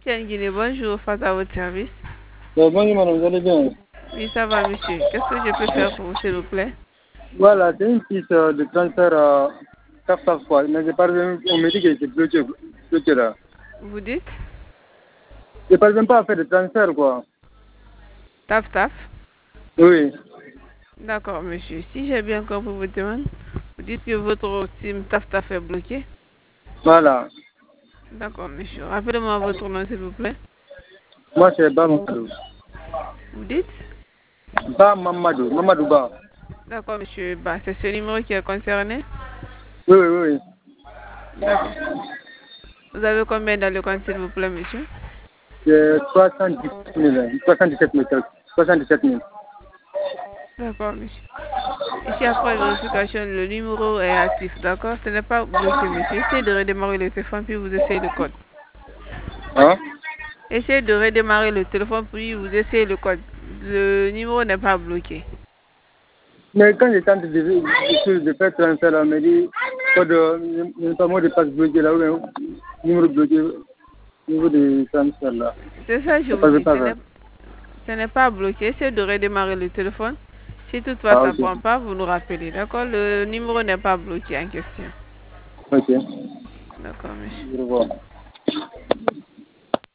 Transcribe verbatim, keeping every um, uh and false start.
Tiens Guinée, bonjour, face à votre service. Euh, bonjour madame, vous allez bien? Oui, ça va monsieur. Qu'est-ce que je peux faire pour vous, s'il vous plaît? Voilà, c'est une piste euh, de transfert à Taf Taf quoi. Mais j'ai parvenu, on me dit que c'est bloqué, bloqué là. Vous dites? Je parviens pas à faire de transfert quoi. Taf taf. Oui. D'accord monsieur. Si j'ai bien compris votre demande, vous dites que votre team taf taf est bloqué. Voilà. D'accord monsieur. Rappelez-moi votre nom, s'il vous plaît. Moi c'est Ba Mamadou. Vous dites? Ba Mamadou, Mamadou Ba. D'accord monsieur. Bah, c'est ce numéro qui est concerné? Oui, oui, oui. D'accord. Vous avez combien dans le compte, s'il vous plaît monsieur? C'est soixante-dix mille, soixante-dix-sept mille, soixante-dix-sept mille. D'accord monsieur. Ici, après vérification, le numéro est actif, d'accord? Ce n'est pas bloqué, monsieur. Essayez de redémarrer le téléphone, puis vous essayez le code. Hein? Essayez de redémarrer le téléphone, puis vous essayez le code. Le numéro n'est pas bloqué. Mais quand j'ai tenté de, de, de faire transfert, on me dit code, euh, pas mot de passe bloqué là, ou numéro bloqué, numéro de transfert là. C'est ça, je Ça vous passe dis. pas Ce n'est là. ce n'est pas bloqué. Essayez de redémarrer le téléphone. Si toutefois Ah ça ok. ne prend pas, vous nous rappelez, d'accord? Le numéro n'est pas bloqué en question. Ok. D'accord, monsieur. Je revois.